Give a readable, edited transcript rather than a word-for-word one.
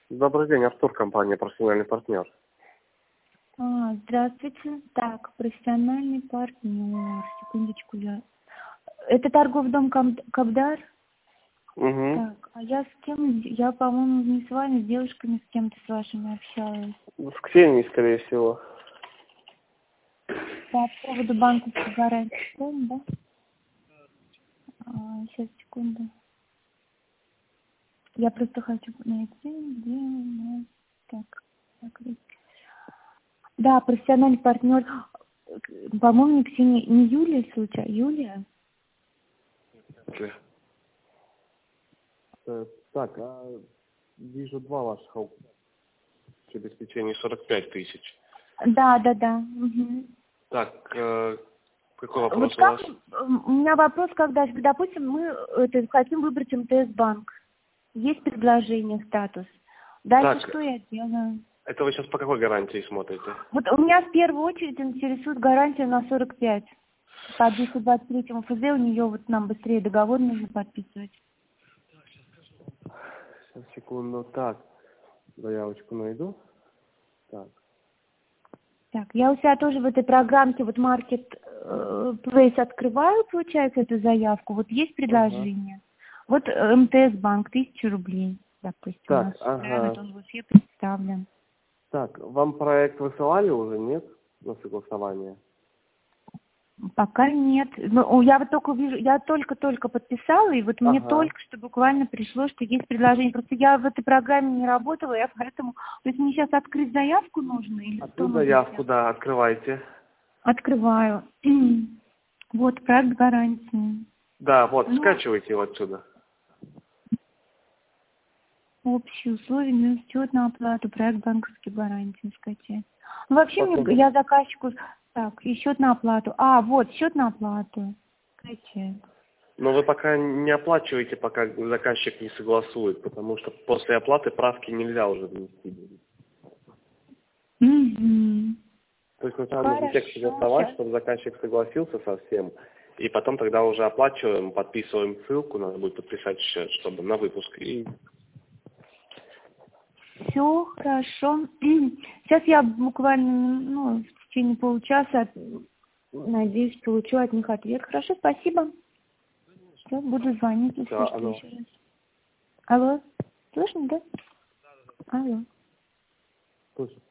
Добрый день, Артур, компания «Профессиональный партнер». Здравствуйте. Так, профессиональный партнер. Секундочку, Это торговый дом Кабдар? Угу. Так, а я с кем? Я, по-моему, не с вами, с девушками с кем-то с вашими общалась. С Ксенией, скорее всего. По поводу банковской гарантии, правильно, да? Сейчас, секунду. Я просто хочу найти, где у нас... Так, закрыть. Да, профессиональный партнер. По-моему, не Ксения, не Юлия случайно, Юлия? Так, вижу два ваших обеспечений 45 тысяч. Да. Угу. Так, какой вопрос Вот у вас? у меня вопрос, когда, допустим, мы хотим выбрать МТС-банк. Есть предложение, статус. Дальше Так, что я делаю? это вы сейчас по какой гарантии смотрите? Вот у меня в первую очередь интересует гарантия на 45. По 223 ФЗ у нее вот нам быстрее договор нужно подписывать. Сейчас, секунду. Так, заявочку найду. Так, я у себя тоже в этой программке вот Market Place открываю, получается, эту заявку. Вот есть предложение. Вот МТС-банк, 1000 рублей, допустим, у нас устраивает, он в Уфе представлен. Так, вам проект высылали уже, нет? На согласование? Пока нет. Ну, я вот только вижу, я только подписала, и вот мне только что буквально пришло, что есть предложение. Просто я в этой программе не работала, я поэтому... То есть мне сейчас открыть заявку нужно? Или Открыть заявку, да, открывайте. Открываю. Вот, проект гарантии. Да, вот, скачивайте его отсюда. Общие условия, минус счет на оплату, проект банковской гарантии скачать. Ну, вообще, я заказчику... Так, и счет на оплату. Вот, счет на оплату. Скачать. Но вы пока не оплачиваете, пока заказчик не согласует, потому что после оплаты правки нельзя уже внести. То есть сначала нужно текст согласовать, чтобы заказчик согласился со всем, и потом тогда уже оплачиваем, подписываем ссылку, надо будет подписать счет, чтобы на выпуск. И... Все хорошо. Сейчас я буквально, в течение получаса, надеюсь, получу от них ответ. Хорошо, спасибо. Все, буду звонить, если что, еще раз. Алло, слышно, да? Алло. Слышно.